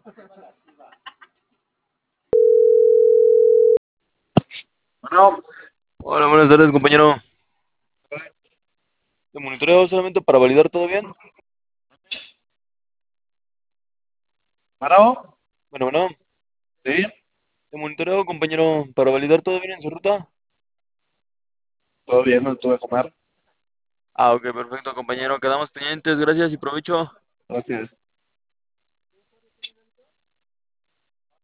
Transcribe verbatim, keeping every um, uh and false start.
Bueno, Hola, buenas tardes, compañero. ¿Te monitoreo solamente para validar todo bien? bueno, Bueno, bueno. sí, ¿Te monitoreo, compañero, para validar todo bien en su ruta? todo bien, no tuve que comer. Ah, ok, perfecto, compañero. Quedamos pendientes. Gracias y provecho. Gracias.